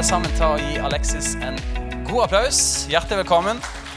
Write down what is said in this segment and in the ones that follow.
alle sammen ta og gi Alexis en god applaus. Hjertelig velkommen.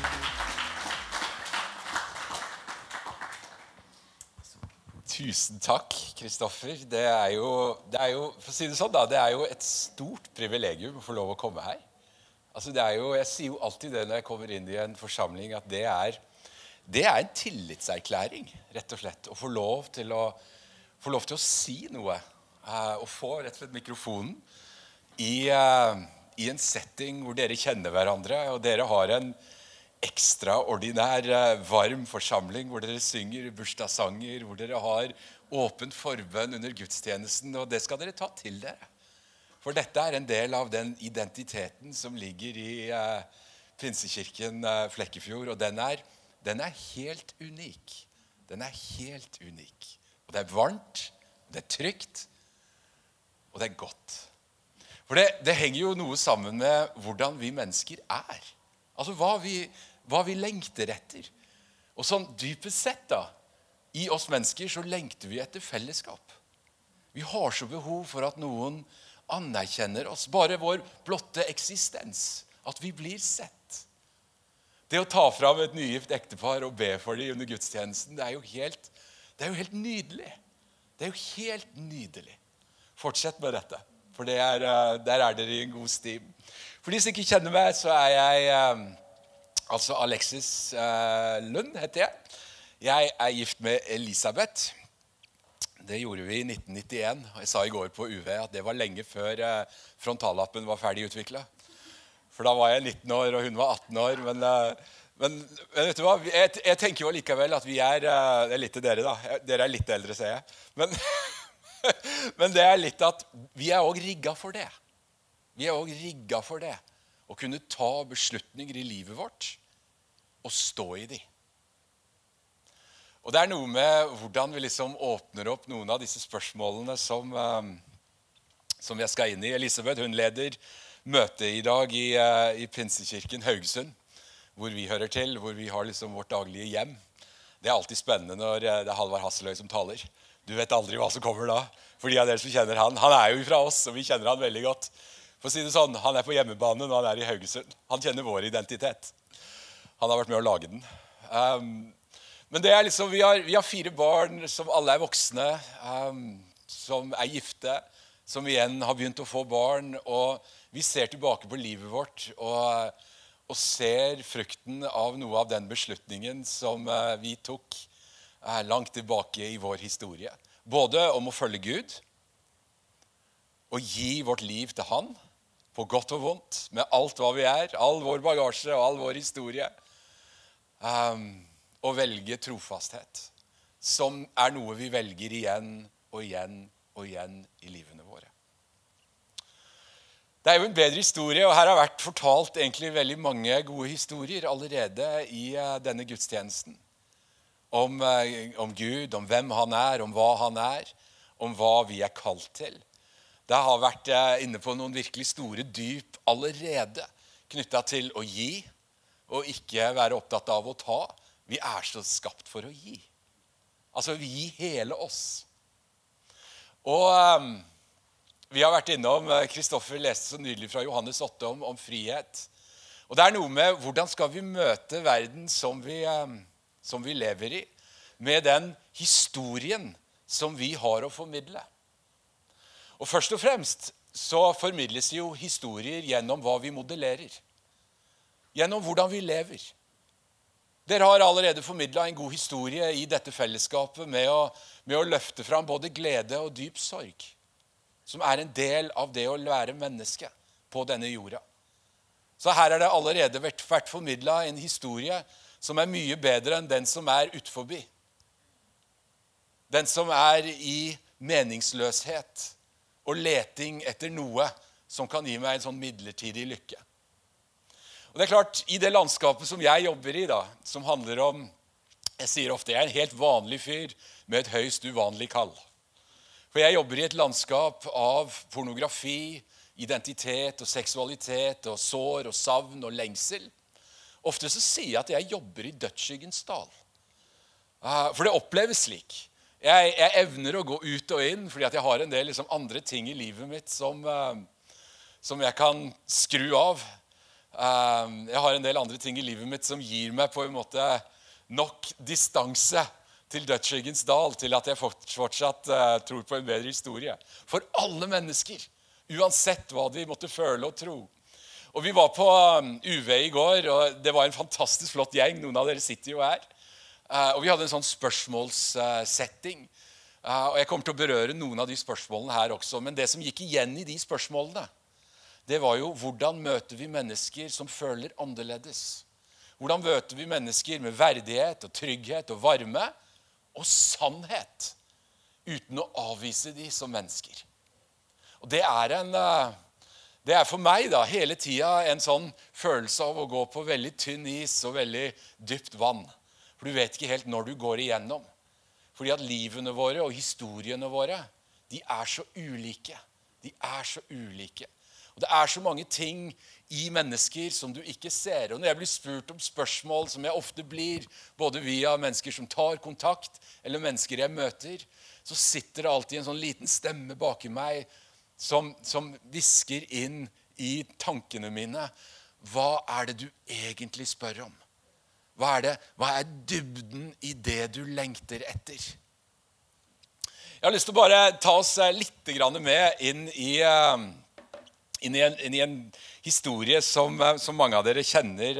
Tusen takk, Kristoffer. Det er jo, for å si det sånn da, det er jo et stort privilegium å få lov å komme her. Altså jeg sier jo alltid det når jeg kommer inn i en forsamling, at det er en tillitserklæring, rett og slett. Å få lov til å si noe, og få rett og slett mikrofonen i en setting hvor dere kjenner hverandre, og dere har en ekstraordinær varm forsamling, hvor dere synger bursdagssanger, hvor dere har åpent forbønn under gudstjenesten, og det skal dere ta til dere. For dette er en del av den identiteten som ligger i Pinsekirken Flekkefjord, og den er helt unik. Den er helt unik. Og det er varmt, og det er trygt, og det er godt. For det henger jo noe sammen med hvordan vi mennesker er. Altså hva vi lengter etter. Og sånn dypest sett da, i oss mennesker så lengter vi etter fellesskap. Vi har så behov for at noen anerkjenner oss, bare vår blotte eksistens, at vi blir sett. Det å ta fram et nygift ektepar og be for dem under gudstjenesten, det er jo helt nydelig. Det er jo helt nydelig. Fortsett med dette, for der er dere i en god stim. For de som ikke kjenner meg, så er jeg altså Alexis Lund heter jeg. Jeg er gift med Elisabeth. Det gjorde vi i 1991. Jeg sa i går på UV at det var lenge før frontallappen var ferdig utviklet. For da var jeg 19 år, og hun var 18 år. Men vet du hva? Jeg tenker jo likevel at vi det er litt til dere da. Dere er litt eldre, ser jeg. Men det er litt at vi er også rigget for det. Vi er også rigget for det. Å kunne ta beslutninger i livet vårt og stå i de. Og det er noe med hvordan vi liksom åpner opp noen av disse spørsmålene som jeg skal inn i. Elisabeth, hun leder møte i dag i Pinsekirken Haugesund, hvor vi hører til, hvor vi har liksom vårt daglige hjem. Det er alltid spennende når det er Halvard Hasseløy som taler. Du vet aldri hva som kommer da, for de av dere som kjenner han. Han er jo fra oss, og vi kjenner han veldig godt. For å si det sånn, han er på hjemmebane når han er i Haugesund. Han kjenner vår identitet. Han har vært med å lage den. Men det er liksom, vi har 4 barn som alle er voksne, som er gifte, som igjen har begynt å få barn, og vi ser tilbake på livet vårt og ser frukten av noe av den beslutningen som vi tok langt tilbake i vår historie. Både om å følge Gud, og gi vårt liv til han, på godt og vondt, med alt hva vi er, all vår bagasje og all vår historie, og velge trofasthet, som er noe vi velger igjen og igjen og igjen i livene våre. Det er jo en bedre historie, og her har vært fortalt egentlig veldig mange gode historier allerede i denne gudstjenesten. Om Gud, om hvem han er, om hva han er, om hva vi er kalt til. Det har vært inne på noen virkelig store dyp allerede, knyttet til å gi, og ikke være opptatt av å ta. Vi er så skapt for å gi. Altså, vi gir hele oss. Og vi har vært innom, Kristoffer leste så nydelig fra Johannes 8 om frihet. Og det er noe med hvordan skal vi møte verden som vi lever i, med den historien som vi har å formidle. Og først og fremst så formidles jo historier gjennom hva vi modellerer. Gjennom hvordan vi lever. Dere har allerede formidlet en god historie i dette fellesskapet med å løfte fram både glede og dyp sorg, som er en del av det å være menneske på denne jorda. Så her er det allerede vært formidlet en historie som er mye bedre enn den som er utforbi. Den som er i meningsløshet og leting etter noe som kan gi meg en sånn midlertidig lykke. Og det er klart, i det landskapet som jeg jobber i da, som handler om, jeg sier ofte, jeg er en helt vanlig fyr med et høyst uvanlig kall. For jeg jobber i et landskap av pornografi, identitet og seksualitet og sår og savn og lengsel. Ofte så sier jeg at jeg jobber i dødsskyggens dal. For det oppleves slik. Jeg evner å gå ut og inn, fordi at jeg har en del andre ting i livet mitt som som jeg kan skru av. Jeg har en del andre ting i livet mitt som gir meg på en måte nok distanse til dødsskyggens dal, til at jeg fortsatt tror på en bedre historie. For alle mennesker, uansett hva de måtte føle og tro. Og vi var på UV i går, og det var en fantastisk flott gjeng. Noen av dere sitter jo her. Og vi hadde en sånn spørsmålssetting. Og jeg kommer til å berøre noen av de spørsmålene her også. Men det som gikk igjen i de spørsmålene, det var jo hvordan møter vi mennesker som føler annerledes? Hvordan møter vi mennesker med verdighet og trygghet og varme og sannhet, uten å avvise de som mennesker? Og det er for meg da, hele tiden en sånn følelse av å gå på veldig tynn is og veldig dypt vann. For du vet ikke helt når du går igjennom. Fordi at livene våre og historiene våre, de er så ulike. De er så ulike. Og det er så mange ting i mennesker som du ikke ser. Og når jeg blir spurt om spørsmål, som jeg ofte blir, både via mennesker som tar kontakt, eller mennesker jeg møter, så sitter det alltid en sånn liten stemme bak i meg, som visker inn i tankene mine. Hva er det du egentlig spør om? Hva er dybden i det du lengter etter? Jeg har lyst til å bare ta oss litt med inn i en historie som mange av dere kjenner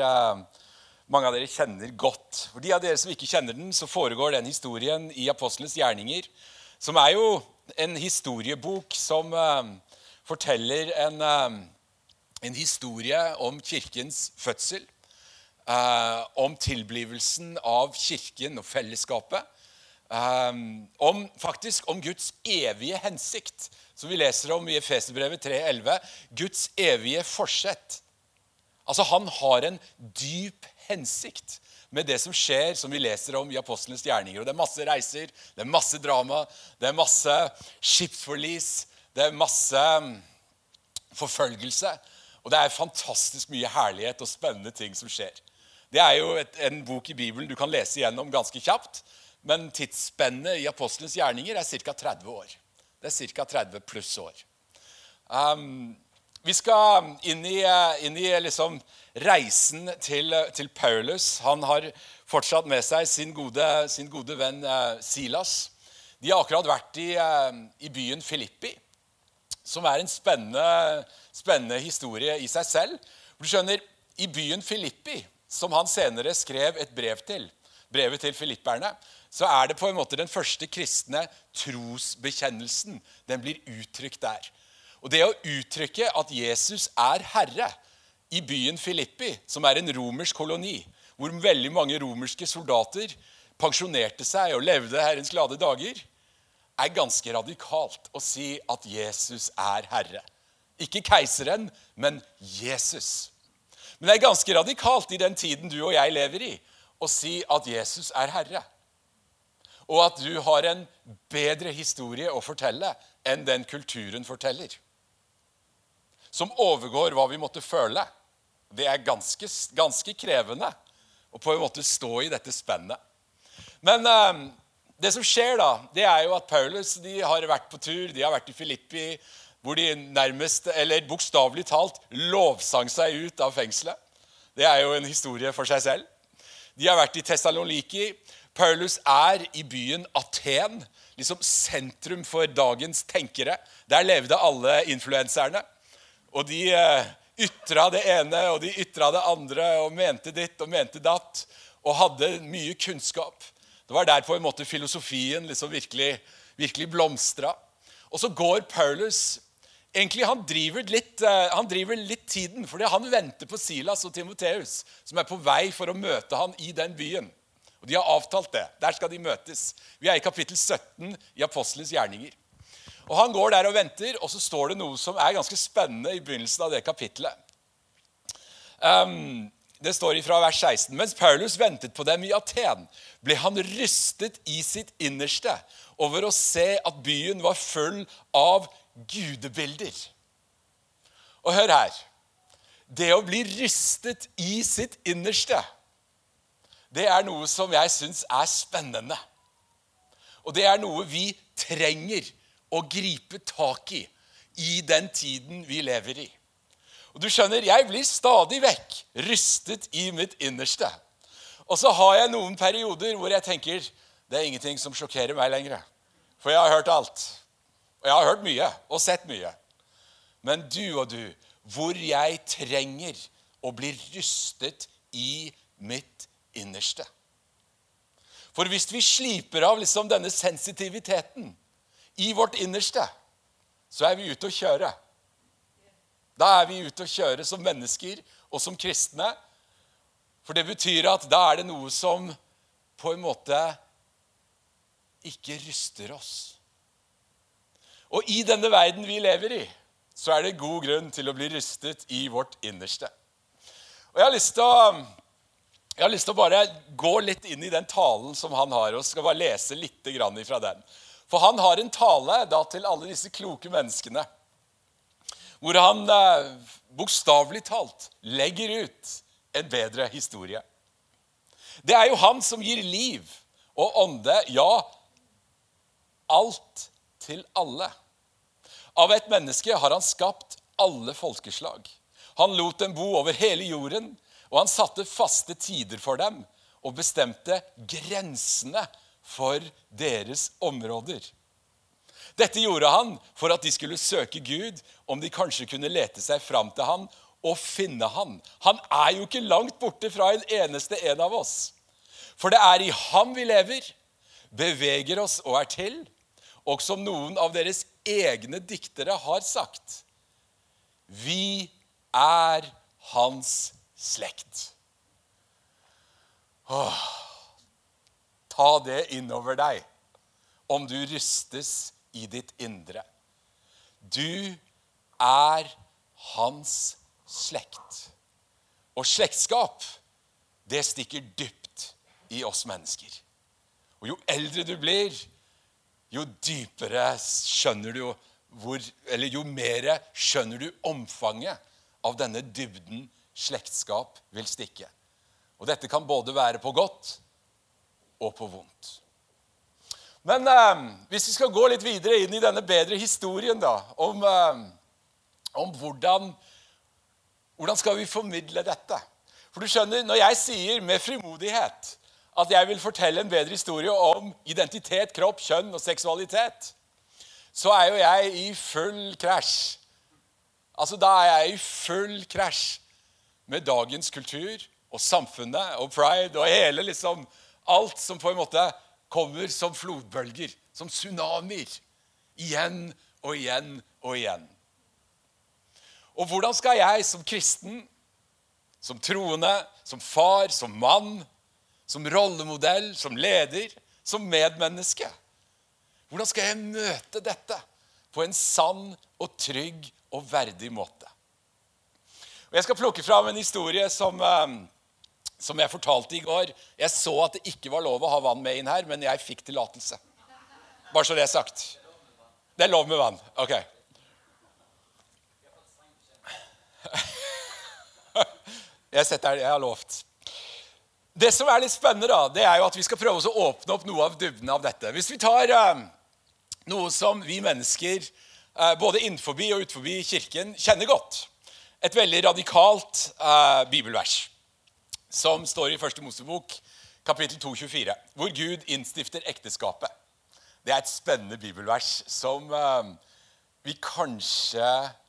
godt. For de av dere som ikke kjenner den, så foregår den historien i Apostlenes gjerninger, som er jo en historiebok som forteller en historie om kirkens fødsel, om tilblivelsen av kirken og fellesskapet, om Guds evige hensikt, som vi leser om i Efeserbrevet 3:11, Guds evige forsett. Altså han har en dyp hensikt med det som skjer, som vi leser om i Apostlenes gjerninger. Og det er masse reiser, det er masse drama, det er masse skipsforlis, det er masse forfølgelse. Og det er fantastisk mye herlighet og spennende ting som skjer. Det er jo en bok i Bibelen du kan lese igjennom ganske kjapt, men tidsspennet i Apostlenes gjerninger er ca. 30 år. Det er ca. 30 pluss år. Vi skal inn i liksom reisen til Paulus. Han har fortsatt med seg sin gode venn Silas. De har akkurat vært i byen Filippi, som er en spennende historie i seg selv. Du skjønner, i byen Filippi, som han senere skrev et brevet til filipperne, så er det på en måte den første kristne trosbekjennelsen. Den blir uttrykt der. Og det å uttrykke at Jesus er Herre i byen Filippi, som er en romersk koloni, hvor veldig mange romerske soldater pensjonerte seg og levde Herrens glade dager, er ganske radikalt å si at Jesus er Herre. Ikke keiseren, men Jesus. Men det er ganske radikalt i den tiden du og jeg lever i, å si at Jesus er Herre. Og at du har en bedre historie å fortelle enn den kulturen forteller. Som overgår hva vi måtte føle. Det er ganske krevende å på en måte stå i dette spennet. Men det som skjer da, det er jo at Paulus, de har vært på tur, de har vært i Filippi, hvor de nærmest, eller bokstavelig talt, lovsang seg ut av fengselet. Det er jo en historie for seg selv. De har vært i Thessaloniki. Paulus er i byen Aten, liksom sentrum for dagens tenkere. Der levde alle influenserne. Og de ytra det ene, og de ytra det andre, og mente ditt og mente datt, og hadde mye kunnskap. Det var der på en måte filosofien liksom virkelig blomstra. Og så går Paulus. Egentlig han driver litt tiden, fordi han venter på Silas og Timotheus, som er på vei for å møte han i den byen. Og de har avtalt det. Der skal de møtes. Vi er i kapittel 17 i Apostlenes gjerninger. Og han går der og venter, og så står det noe som er ganske spennende i begynnelsen av det kapittelet. Det står fra vers 16. Mens Paulus ventet på dem i Aten, ble han rystet i sitt innerste over å se at byen var full av gudebilder. Og hør her. Det å bli rystet i sitt innerste, det er noe som jeg synes er spennende. Og det er noe vi trenger å gripe tak i den tiden vi lever i. Og du skjønner, jeg blir stadig vekk rystet i mitt innerste. Og så har jeg noen perioder hvor jeg tenker, det er ingenting som sjokkerer meg lenger. For jeg har hørt alt. Og jeg har hørt mye og sett mye. Men du og du, hvor jeg trenger å bli rystet i mitt innerste. For hvis vi sliper av liksom denne sensitiviteten i vårt innerste, så er vi ute å kjøre. Da er vi ute å kjøre som mennesker og som kristne. For det betyr at da er det noe som på en måte ikke ryster oss. Og i denne verden vi lever i, så er det god grunn til å bli rystet i vårt innerste. Og jeg har lyst til å bare gå litt inn i den talen som han har, og skal bare lese litt grann fra den. For han har en tale da til alle disse kloke menneskene, hvor han bokstavelig talt legger ut en bedre historie. Det er jo han som gir liv og ånde, ja, alt til alle. Av et menneske har han skapt alle folkeslag. Han lot dem bo over hele jorden, og han satte faste tider for dem og bestemte grensene for deres områder. Dette gjorde han for at de skulle søke Gud, om de kanskje kunne lete seg fram til han og finne han. Han er jo ikke langt borte fra en eneste en av oss. For det er i ham vi lever, beveger oss og er til, og som noen av deres egne diktere har sagt, vi er hans slekt. Ta det innover deg, om du rystes i ditt indre. Du er hans slekt. Og slektskap, det stikker dypt i oss mennesker. Og jo eldre du blir, jo dypere skjønner du jo mer skjønner du omfanget av denne dybden slektskap vil stikke. Og dette kan både være på godt og på vondt. Men hvis vi skal gå litt videre inn i denne bedre historien da, om hvordan skal vi formidle dette? For du skjønner, når jeg sier med frimodighet at jeg vil fortelle en bedre historie om identitet, kropp, kjønn og seksualitet, så er jo jeg i full krasj. Altså da er jeg i full krasj med dagens kultur og samfunnet og pride og hele liksom alt som på en måte kommer som flodbølger, som tsunamier, igjen og igjen og igjen. Og hvordan skal jeg som kristen, som troende, som far, som mann, som rollemodell, som leder, som medmenneske, hvordan skal jeg møte dette på en sann og trygg og verdig måte? Og jeg skal plukke fram en historie som jeg fortalte i går. Jeg så at det ikke var lov å ha vann med inn her, men jeg fikk tillatelse. Bare så det er sagt. Det er lov med vann. Ok. Jeg har lovt. Det som er litt spennende da, det er jo at vi skal prøve å åpne opp noe av dybden av dette. Hvis vi tar noe som vi mennesker, både innenfor og utenfor kirken, kjenner godt. Et veldig radikalt bibelvers, som står i 1. Mosebok, kapittel 2:24, hvor Gud innstifter ekteskapet. Det er et spennende bibelvers som vi kanskje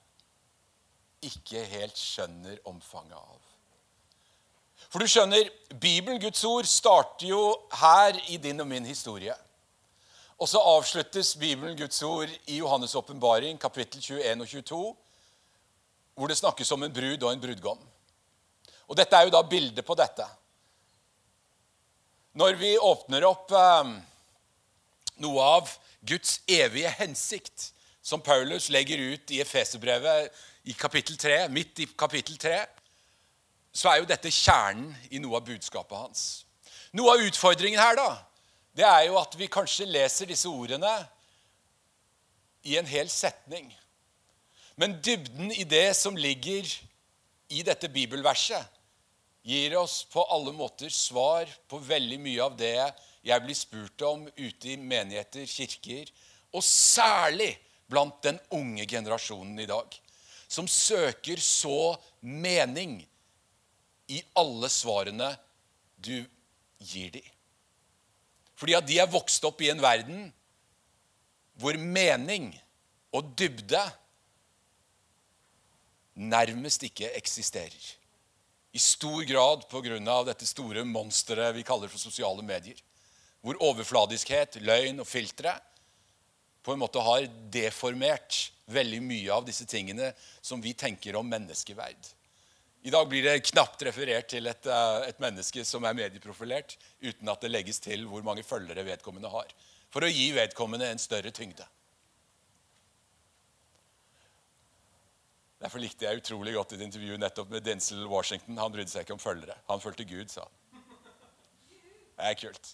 ikke helt skjønner omfanget av. For du skjønner, Bibelen, Guds ord, starter jo her i din og min historie. Og så avsluttes Bibelen, Guds ord, i Johannes åpenbaring, kapittel 21 og 22, hvor det snakkes om en brud og en brudgom. Og dette er jo da bildet på dette. Når vi åpner opp noe av Guds evige hensikt, som Paulus legger ut i Efeserbrevet i kapittel 3, midt i kapittel 3, så er jo dette kjernen i noe av budskapet hans. Noe av utfordringen her da, det er jo at vi kanskje leser disse ordene i en hel setning. Men dybden i det som ligger i dette bibelverset, gir oss på alle måter svar på veldig mye av det jeg blir spurt om ute i menigheter, kirker, og særlig blant den unge generasjonen i dag. som søker så mening i alle svarene du gir dem. Fordi at de er vokst opp i en verden hvor mening og dybde nærmest ikke eksisterer. I stor grad på grunn av dette store monsteret vi kaller for sosiale medier, hvor overfladiskhet, løgn og filtre på en måte har deformert veldig mye av disse tingene som vi tenker om menneskeverd. I dag blir det knapt referert til et menneske som er medieprofilert, uten at det legges til hvor mange følgere vedkommende har, for å gi vedkommende en større tyngde. Derfor likte jeg utrolig godt et intervju nettopp med Denzel Washington. Han brydde seg ikke om følgere. Han følte Gud, sa han. Det er kult.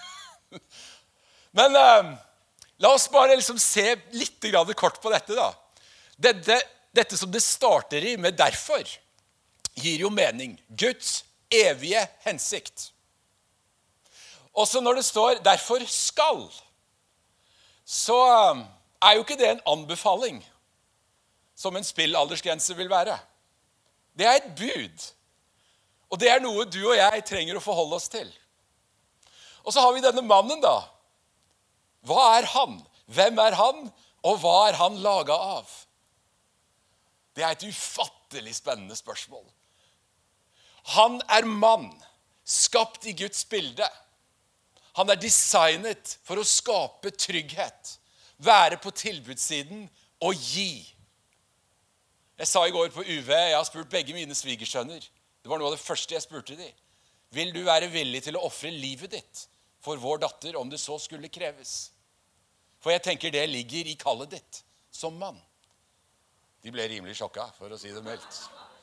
Men la oss bare se litt kort på dette da. Dette som det starter i med derfor, gir jo mening. Guds evige hensikt. Også når det står derfor skal, så er jo ikke det en anbefaling som en spillaldersgrense vil være. Det er et bud. Og det er noe du og jeg trenger å forholde oss til. Og så har vi denne mannen da. Hva er han? Hvem er han? Og hva er han laget av? Det er et ufattelig spennende spørsmål. Han er mann, skapt i Guds bilde. Han er designet for å skape trygghet, være på tilbudssiden og gi. Jeg sa i går på UV, jeg har spurt begge mine svigersønner. Det var noe av det første jeg spurte dem. Vil du være villig til å offre livet ditt for vår datter, om det så skulle kreves? For jeg tenker det ligger i kallet ditt som mann. De ble rimelig sjokka, for å si det meldt.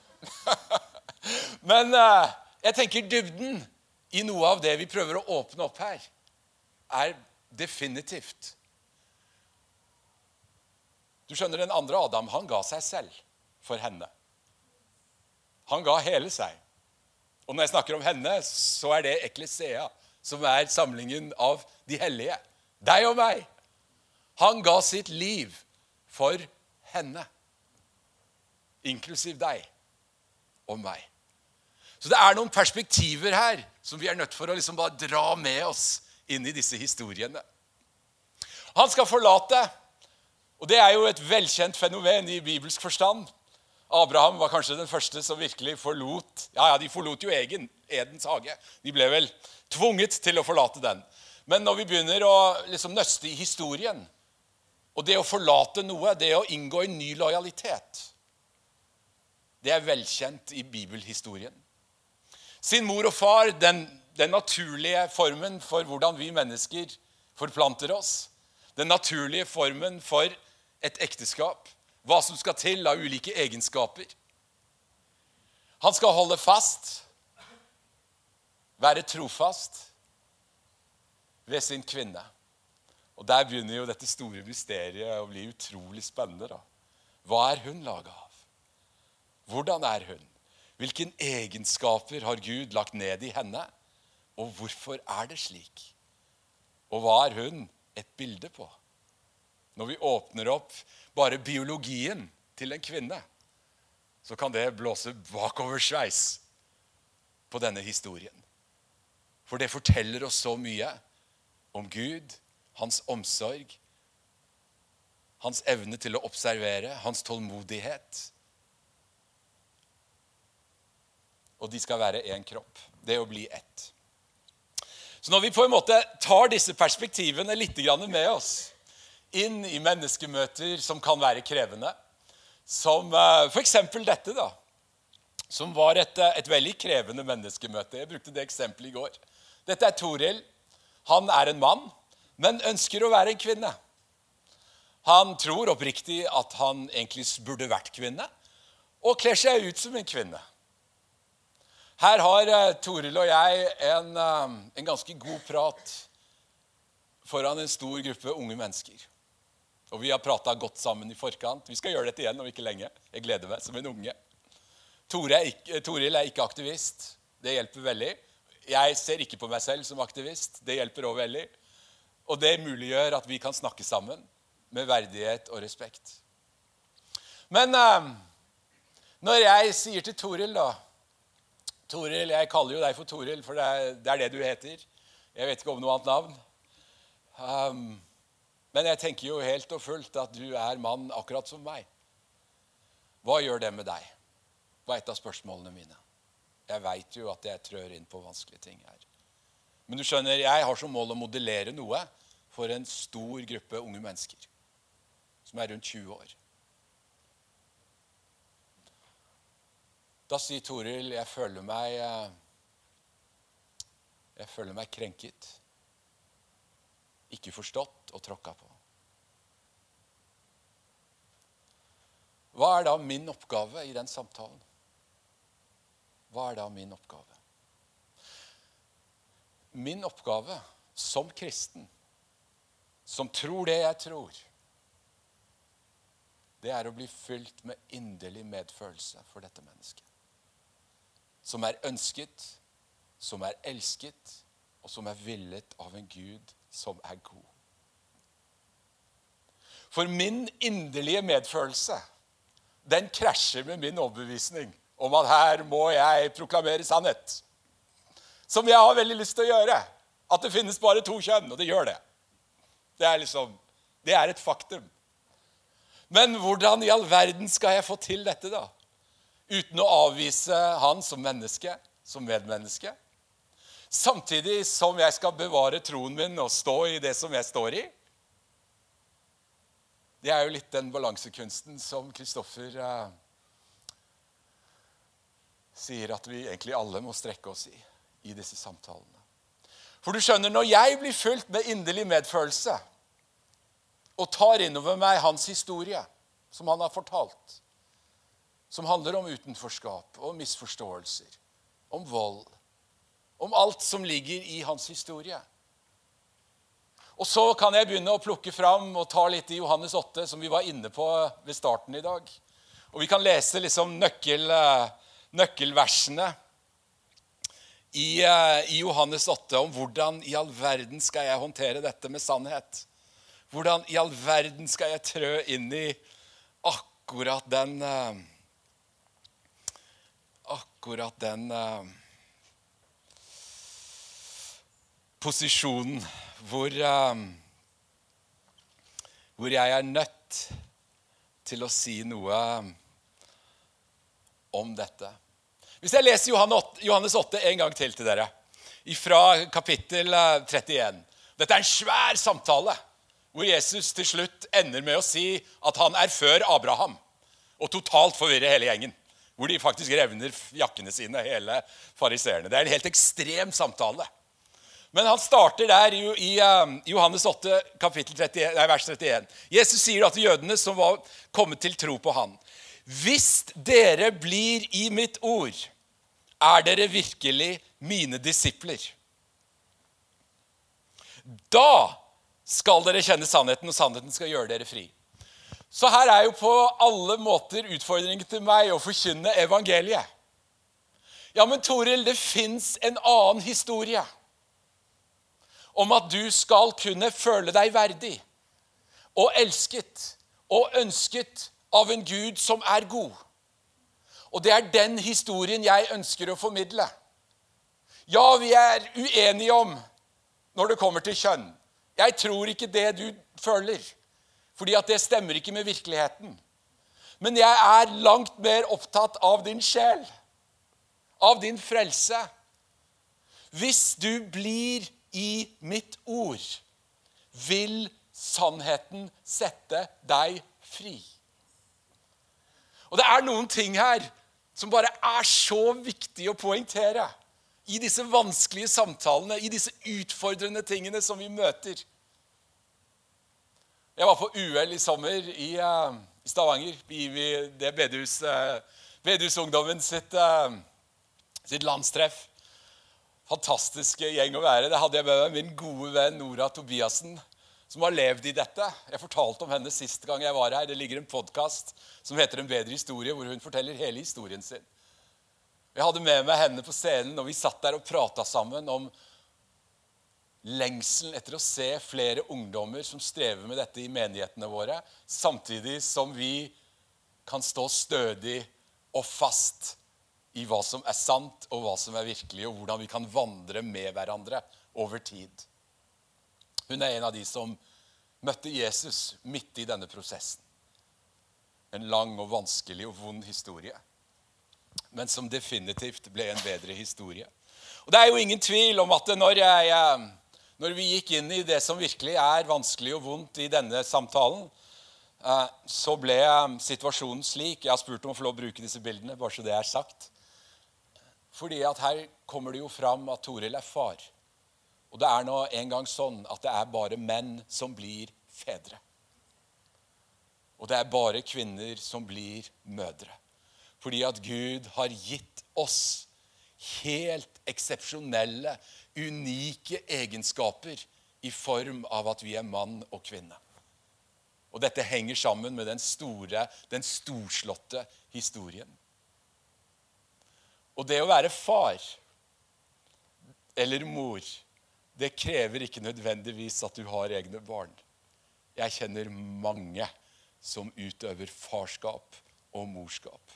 Men jeg tenker dybden i noe av det vi prøver å åpne opp her, er definitivt. Du skjønner, den andre Adam, han ga seg selv for henne. Han ga hele seg. Og når jeg snakker om henne, så er det Ekklesia, som er samlingen av de hellige. Deg og meg. Han ga sitt liv for henne. Inklusiv deg og meg. Så det er noen perspektiver her som vi er nødt for å bare dra med oss inn i disse historiene. Han skal forlate, og det er jo et velkjent fenomen i bibelsk forstand. Abraham var kanskje den første som virkelig forlot, de forlot jo Edens hage. De ble vel tvunget til å forlate den. Men når vi begynner å nøste i historien, og det å forlate noe, det å inngå en ny lojalitet, det er velkjent i bibelhistorien. Sin mor og far, den naturlige formen for hvordan vi mennesker forplanter oss, den naturlige formen for et ekteskap, hva som skal til av ulike egenskaper. Han skal holde fast, være trofast ved sin kvinne. Og der begynner jo dette store mysteriet å bli utrolig spennende da. Hva er hun laget av? Hvordan er hun? Hvilke egenskaper har Gud lagt ned i henne? Og hvorfor er det slik? Og hva er hun et bilde på? Når vi åpner opp bare biologien til en kvinne, så kan det blåse bakoversveis på denne historien. For det forteller oss så mye om Gud, hans omsorg, hans evne til å observere, hans tålmodighet. Og de skal være en kropp. Det å bli ett. Så når vi på en måte tar disse perspektivene litt med oss inn i menneskemøter som kan være krevende, som for eksempel dette da, som var et veldig krevende menneskemøte. Jeg brukte det eksempelet i går. Dette er Toril. Han er en mann, men ønsker å være en kvinne. Han tror oppriktig at han egentlig burde vært kvinne, og kler seg ut som en kvinne. Her har Toril og jeg en ganske god prat foran en stor gruppe unge mennesker. Og vi har pratet godt sammen i forkant. Vi skal gjøre dette igjen om ikke lenge. Jeg gleder meg som en unge. Toril er ikke aktivist. Det hjelper veldig. Jeg ser ikke på meg selv som aktivist. Det hjelper også veldig. Og det muliggjør at vi kan snakke sammen med verdighet og respekt. Men Når jeg sier til Toril da, Toril, jeg kaller jo deg for Toril, for det er det du heter. Jeg vet ikke om noe annet navn. Men jeg tenker jo helt og fullt at du er mann akkurat som meg. Hva gjør det med deg? Var et av spørsmålene mine. Jeg vet jo at jeg trør inn på vanskelige ting her. Men du skjønner, jeg har som mål å modellere noe for en stor gruppe unge mennesker, som er rundt 20 år. Da sier Toril, jeg føler meg krenket, ikke forstått og tråkket på. Hva er da min oppgave i den samtalen? Hva er da min oppgave? Min oppgave som kristen, som tror det jeg tror, det er å bli fylt med inderlig medfølelse for dette mennesket. Som er ønsket, som er elsket, og som er villet av en Gud som er god. For min inderlige medfølelse, den krasjer med min overbevisning om at her må jeg proklamere sannhet. Som jeg har veldig lyst til å gjøre. At det finnes bare 2 kjønn, og det gjør det. Det er et faktum. Men hvordan i all verden skal jeg få til dette da? Uten å avvise han som menneske, som medmenneske. Samtidig som jeg skal bevare troen min og stå i det som jeg står i. Det er jo litt den balansekunsten som Kristoffer sier at vi egentlig alle må strekke oss i disse samtalene. For du skjønner, når jeg blir fylt med inderlig medfølelse og tar innover meg hans historie, som han har fortalt, som handler om utenforskap, om misforståelser, om vold, om alt som ligger i hans historie. Og så kan jeg begynne å plukke fram og ta litt i Johannes 8, som vi var inne på ved starten i dag. Og vi kan lese liksom nøkkelversene i Johannes 8 om hvordan i all verden skal jeg håndtere dette med sannhet. Hvordan i all verden skal jeg trø inn i akkurat den posisjonen hvor jeg er nødt til å si noe om dette. Hvis jeg leser Johannes 8 en gang til dere, fra kapittel 31. Dette er en svær samtale, hvor Jesus til slutt ender med å si at han er før Abraham, og totalt forvirrer hele gjengen, hvor de faktisk revner jakkene sine, hele fariserene. Det er en helt ekstrem samtale. Men han starter der i Johannes 8, vers 31. Jesus sier da til jødene som var kommet til tro på han: Hvis dere blir i mitt ord, er dere virkelig mine disipler. Da skal dere kjenne sannheten, og sannheten skal gjøre dere fri. Så her er jo på alle måter utfordringen til meg å forkynne evangeliet. Ja, men Toril, det finnes en annen historie om at du skal kunne føle deg verdig og elsket og ønsket av en Gud som er god. Og det er den historien jeg ønsker å formidle. Ja, vi er uenige om når det kommer til kjønn. Jeg tror ikke det du føler, fordi at det stemmer ikke med virkeligheten. Men jeg er langt mer opptatt av din sjel, av din frelse. Hvis du blir i mitt ord, vil sannheten sette deg fri. Og det er noen ting her som bare er så viktig å poengtere i disse vanskelige samtalene, i disse utfordrende tingene som vi møter. Jeg var på UL i sommer i Stavanger, i det bedehusungdommen sitt landstreff. Fantastiske gjeng å være. Det hadde jeg med meg min gode venn Nora Tobiasen, som har levd i dette. Jeg fortalte om henne sist gang jeg var her. Det ligger en podcast som heter En bedre historie, hvor hun forteller hele historien sin. Jeg hadde med meg henne på scenen, og vi satt der og pratet sammen om lengselen etter å se flere ungdommer som strever med dette i menighetene våre, samtidig som vi kan stå stødig og fast i hva som er sant og hva som er virkelig, og hvordan vi kan vandre med hverandre over tid. Hun er en av de som møtte Jesus midt i denne prosessen. En lang og vanskelig og vond historie, men som definitivt ble en bedre historie. Og det er jo ingen tvil om at når vi gikk inn i det som virkelig er vanskelig og vondt i denne samtalen, så ble situasjonen slik. Jeg har spurt om å få lov å bruke disse bildene, bare så det er sagt. Fordi at her kommer det jo fram at Toril er far. Og det er nå en gang sånn at det er bare menn som blir fedre. Og det er bare kvinner som blir mødre. Fordi at Gud har gitt oss helt eksepsjonelle, unike egenskaper i form av at vi er mann og kvinne. Og dette henger sammen med den storslåtte historien. Og det å være far eller mor, det krever ikke nødvendigvis at du har egne barn. Jeg kjenner mange som utøver farskap og morskap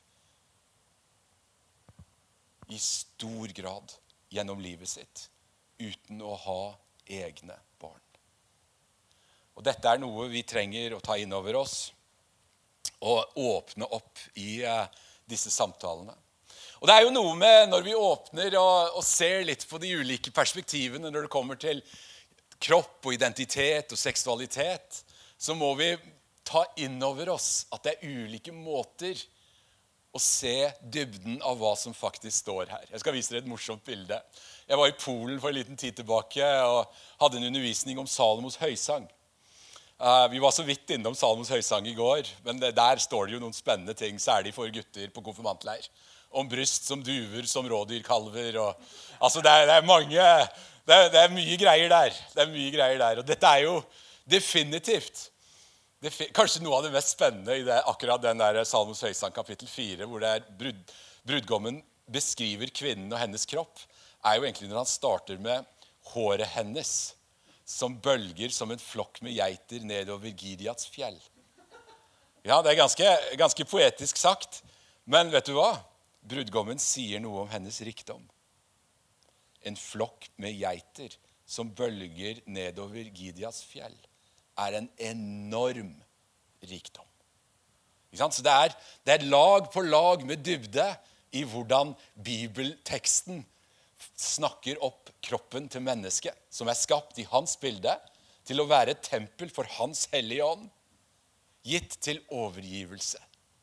i stor grad gjennom livet sitt, uten å ha egne barn. Og dette er noe vi trenger å ta inn over oss og åpne opp i disse samtalene. Og det er jo noe med når vi åpner og ser litt på de ulike perspektivene når det kommer til kropp og identitet og seksualitet, så må vi ta inn over oss at det er ulike måter å se dybden av hva som faktisk står her. Jeg skal vise dere et morsomt bilde. Jeg var i Polen for en liten tid tilbake og hadde en undervisning om Salomos høysang. Vi var så vidt innom Salomos høysang i går, men der står det jo noen spennende ting, særlig for gutter på konfirmantleir. Om bryst som duver, som rådyrkalver. Altså det er mye greier der. Det er mye greier der. Og dette er jo definitivt kanskje noe av det mest spennende i akkurat den der Salomos høysang kapittel 4, hvor det er brudgommen beskriver kvinnen og hennes kropp, er jo egentlig når han starter med håret hennes, som bølger som en flokk med geiter nedover Gideats fjell. Ja, det er ganske poetisk sagt, men vet du hva? Brudgommen sier noe om hennes rikdom. En flokk med geiter som bølger nedover Gideats fjell er en enorm rikdom. Ikke sant? Så det er lag på lag med dybde i hvordan bibelteksten snakker opp kroppen til mennesket, som er skapt i hans bilde, til å være et tempel for hans hellige ånd, gitt til overgivelse.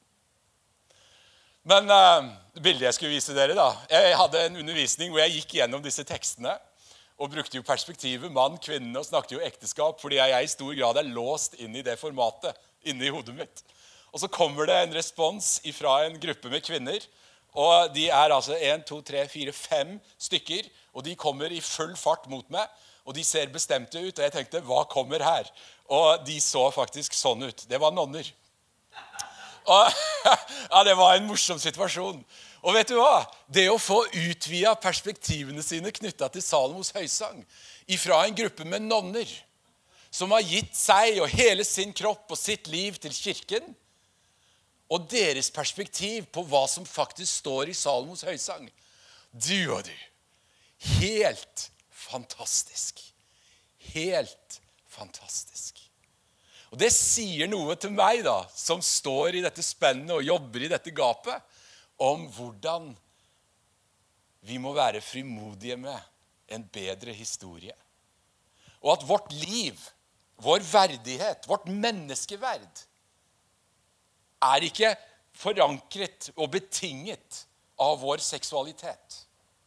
Men bildet jeg skulle vise dere da, jeg hadde en undervisning hvor jeg gikk gjennom disse tekstene, og brukte jo perspektivet mann, kvinne, og snakket jo ekteskap, fordi jeg i stor grad er låst inn i det formatet, inne i hodet mitt. Og så kommer det en respons fra en gruppe med kvinner, og de er altså 1, 2, 3, 4, 5 stykker, og de kommer i full fart mot meg, og de ser bestemte ut, og jeg tenkte, hva kommer her? Og de så faktisk sånn ut. Det var nonner. Og, ja, det var en morsom situasjon. Og vet du hva? Det å få utvidet perspektivene sine knyttet til Salomos høysang, ifra en gruppe med nonner, som har gitt seg og hele sin kropp og sitt liv til kirken, og deres perspektiv på hva som faktisk står i Salomos høysang. Du og du. Helt fantastisk. Helt fantastisk. Og det sier noe til meg da, som står i dette spennet og jobber i dette gapet, om hvordan vi må være frimodige med en bedre historie. Og at vårt liv, vår verdighet, vårt menneskeverd, er ikke forankret og betinget av vår seksualitet.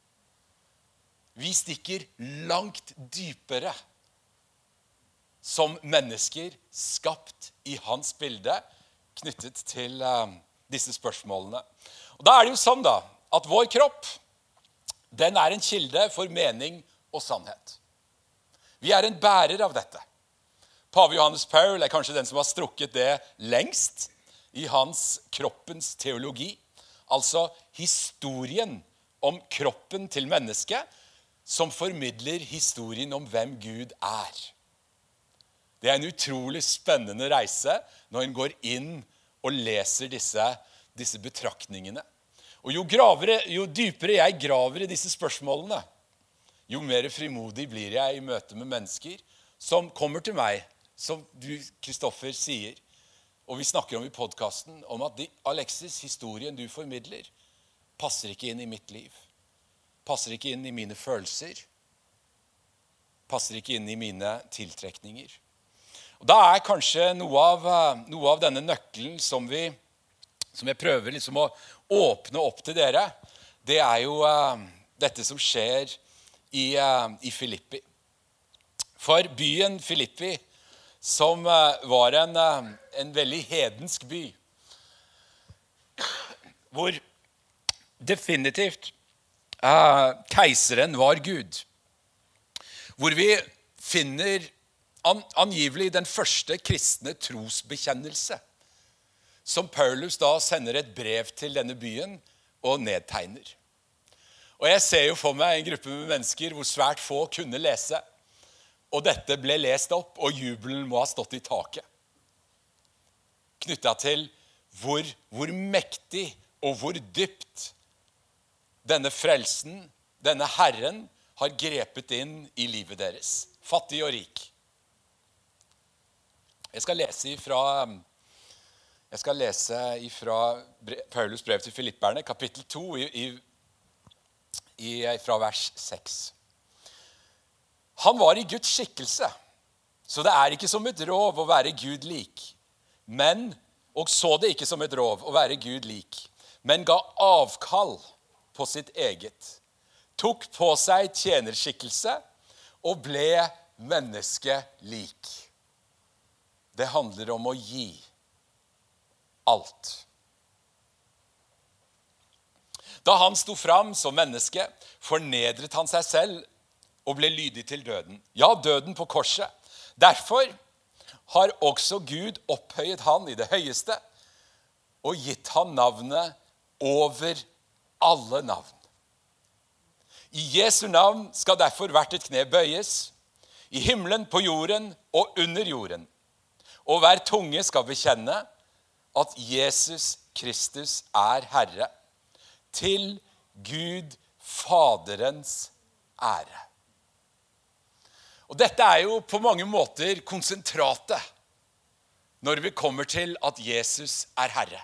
Vi stikker langt dypere som mennesker skapt i hans bilde, knyttet til disse spørsmålene. Og da er det jo sånn da, at vår kropp, den er en kilde for mening og sannhet. Vi er en bærer av dette. Pave Johannes Paul er kanskje den som har strukket det lengst i hans kroppens teologi. Altså historien om kroppen til mennesket, som formidler historien om hvem Gud er. Det er en utrolig spennende reise når en går inn og leser disse betraktningene. Og jo dypere jeg graver i disse spørsmålene, jo mer frimodig blir jeg i møte med mennesker som kommer til meg, som du, Kristoffer, sier, og vi snakker om i podcasten, om at Alexis, historien du formidler, passer ikke inn i mitt liv. Passer ikke inn i mine følelser. Passer ikke inn i mine tiltrekninger. Og da er kanskje noe av denne nøkkelen som jeg prøver liksom å åpne opp til dere, det er jo dette som skjer i Filippi. For byen Filippi, som var en veldig hedensk by, hvor definitivt keiseren var Gud, hvor vi finner angivelig den første kristne trosbekjennelse, som Paulus da sender et brev til denne byen og nedtegner. Og jeg ser jo for meg en gruppe med mennesker hvor svært få kunne lese, og dette ble lest opp, og jubelen må ha stått i taket. Knyttet til hvor mektig og hvor dypt denne frelsen, denne Herren, har grepet inn i livet deres, fattig og rik. Jeg skal lese ifra Paulus brev til Filipperne, kapittel 2, fra vers 6. Han var i Guds skikkelse, så det er ikke som et rov å være Gud lik, og så det ikke som et rov å være Gud lik, men ga avkall på sitt eget, tok på seg tjenerskikkelse og ble menneske lik. Det handler om å gi alt. Da han sto fram som menneske, fornedret han seg selv og ble lydig til døden. Ja, døden på korset. Derfor har også Gud opphøyet han i det høyeste og gitt han navnet over alle navn. I Jesu navn skal derfor hvert et kne bøyes, i himmelen, på jorden og under jorden. Og hver tunge skal bekjenne at Jesus Kristus er Herre, til Gud Faderens ære. Og dette er jo på mange måter konsentratet når vi kommer til at Jesus er Herre.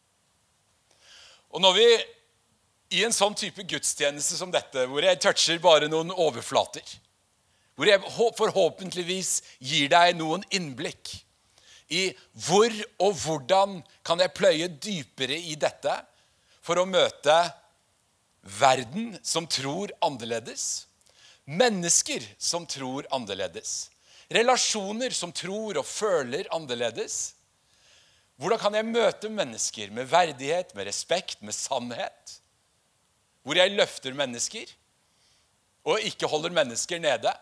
Og når vi i en sånn type gudstjeneste som dette, hvor jeg toucher bare noen overflater, hvor jeg forhåpentligvis gir deg noen innblikk i hvor og hvordan kan jeg pløye dypere i dette for å møte verden som tror annerledes, mennesker som tror annerledes, relasjoner som tror og føler annerledes. Hvordan kan jeg møte mennesker med verdighet, med respekt, med sannhet? Hvor jeg løfter mennesker og ikke holder mennesker nede.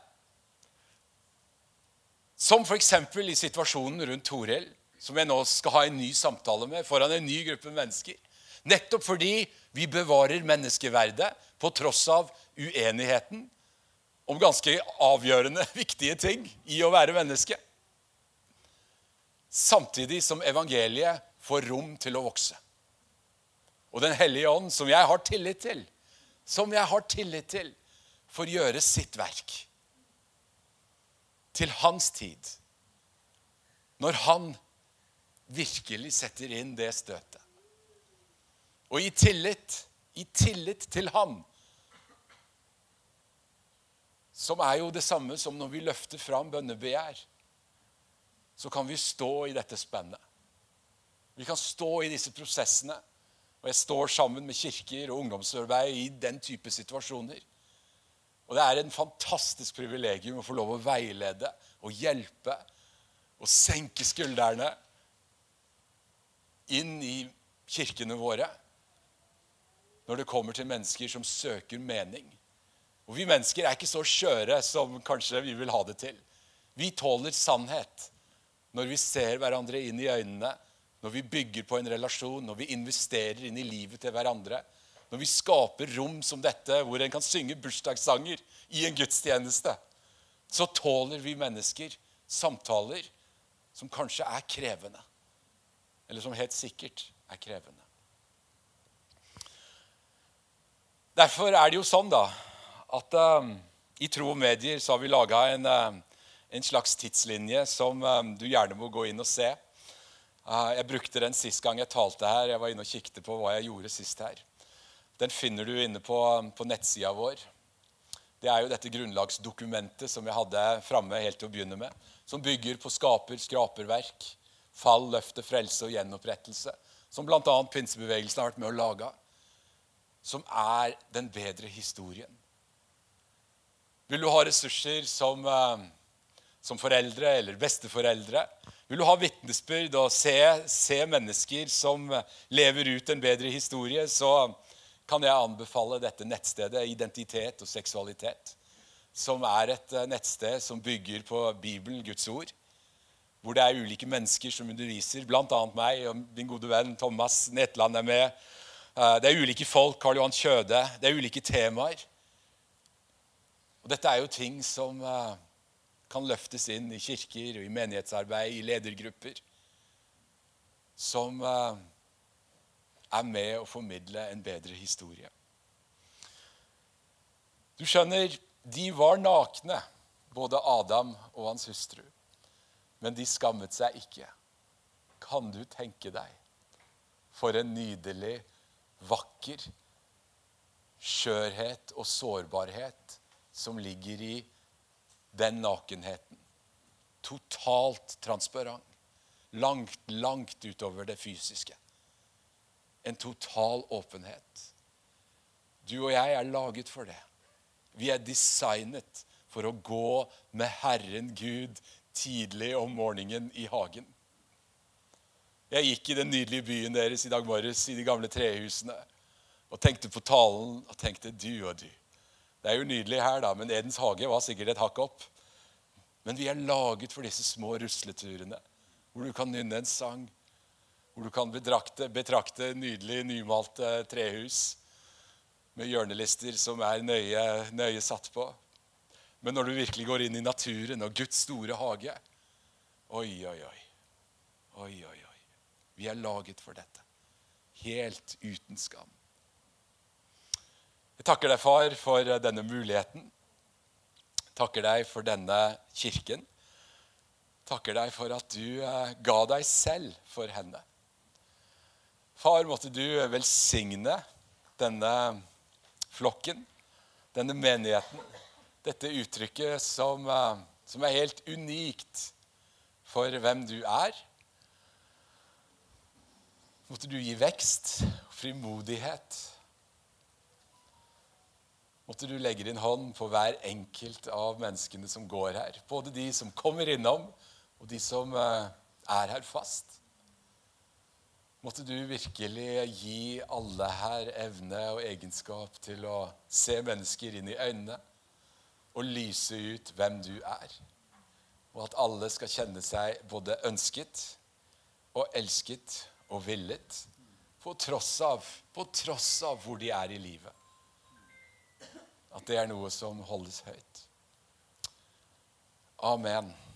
Som for eksempel i situasjonen rundt Toril, som jeg nå skal ha en ny samtale med foran en ny gruppe mennesker. Nettopp fordi vi bevarer menneskeverdet på tross av uenigheten om ganske avgjørende, viktige ting i å være menneske. Samtidig som evangeliet får rom til å vokse. Og den hellige ånd, som jeg har tillit til, får gjøre sitt verk. Til hans tid. Når han virkelig setter inn det støtet. Og i tillit til han, som er jo det samme som når vi løfter fram bønnebegjær, så kan vi stå i dette spennet. Vi kan stå i disse prosessene, og jeg står sammen med kirker og ungdomsarbeid i den type situasjoner. Og det er en fantastisk privilegium å få lov å veilede og hjelpe og senke skuldrene inn i kirkene våre når det kommer til mennesker som søker mening. Og vi mennesker er ikke så skjøre som kanskje vi vil ha det til. Vi tåler sannhet når vi ser hverandre inn i øynene, når vi bygger på en relasjon, når vi investerer inn i livet til hverandre, når vi skaper rom som dette, hvor en kan synge bursdagssanger i en gudstjeneste, så tåler vi mennesker samtaler som kanskje er krevende, eller som helt sikkert er krevende. Derfor det jo sånn da, at i Tro og Medier så har vi laget en slags tidslinje som du gjerne må gå inn og se. Jeg brukte den sist gang jeg talte her. Jeg var inne og kikket på hva jeg gjorde sist her. Den finner du inne på nettsida vår. Det jo dette grunnlagsdokumentet som jeg hadde fremme helt til å begynne med, som bygger på skraperverk, fall, løfte, frelse og gjenopprettelse, som blant annet pinsebevegelsen har vært med å lage, som den bedre historien. Vil du ha ressurser som foreldre eller besteforeldre? Vil du ha vittnesbyrd og se mennesker som lever ut en bedre historie, så kan jeg anbefale dette nettstedet Identitet og seksualitet, som et nettsted som bygger på Bibelen, Guds ord, hvor det ulike mennesker som underviser, blant annet meg og min gode venn Thomas Netland med. Det ulike folk, Karl Johan Kjøde, det ulike temaer. Og dette jo ting som kan løftes inn i kirker og i menighetsarbeid, i ledergrupper, som med å formidle en bedre historie. Du skjønner, de var nakne, både Adam og hans hustru, men de skammet seg ikke. Kan du tenke deg for en nydelig, vakker skjørhet og sårbarhet som ligger i den nakenheten? Totalt transparent, langt utover det fysiske. En total åpenhet. Du og jeg laget for det. Vi designet for å gå med Herren Gud tidlig om morgenen i hagen. Jeg gikk i den nydelige byen deres i dag morges, i de gamle trehusene, og tenkte på talen, og tenkte du og du. Det jo nydelig her da, men Edens hage var sikkert et hakk opp. Men vi laget for disse små rusleturene, hvor du kan nynne en sang, hvor du kan betrakte nydelig nymalte trehus med hjørnelister som nøye satt på. Men når du virkelig går inn i naturen og Guds store hage, oi. Vi laget for dette. Helt uten skam. Jeg takker deg, far, for denne muligheten. Takker deg for denne kirken. Takker deg for at du ga deg selv for henne. Far, måtte du velsigne denne flokken, denne menigheten, dette uttrykket som helt unikt for hvem du Måtte du gi vekst og frimodighet. Måtte du legge din hånd på hver enkelt av menneskene som går her, både de som kommer innom og de som her fast. Måtte du virkelig gi alle her evne og egenskap til å se mennesker inn i øynene og lyse ut hvem du Og at alle skal kjenne seg både ønsket og elsket og villet, på tross av hvor de i livet. At det noe som holdes høyt. Amen.